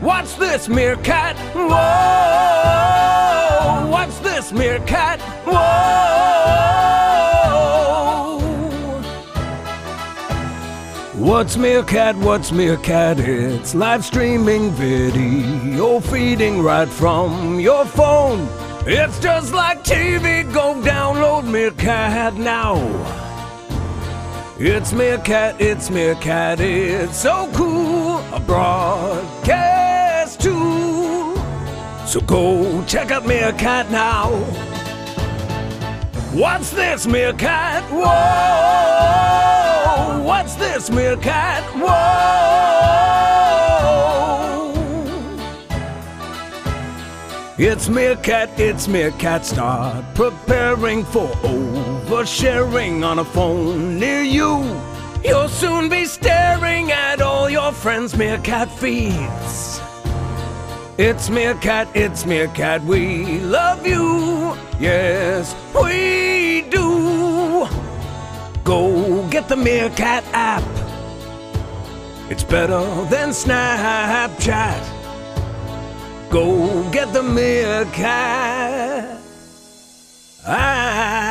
What's this, meerkat? Whoa! What's this, meerkat? Whoa! What's meerkat? What's meerkat? It's live streaming video feeding right from your phone. It's just like TV. Go download Meerkat now. It's Meerkat, it's Meerkat, it's so cool, a broadcast tool. So go check out Meerkat now. What's this, Meerkat? Whoa! What's this, Meerkat? Whoa! It's Meerkat, start preparing for oversharing on a phone near you. You'll soon be staring at all your friends' Meerkat feeds. It's Meerkat, we love you. Yes, we do. Go get the Meerkat app. It's better than Snapchat. Go get the Meerkat.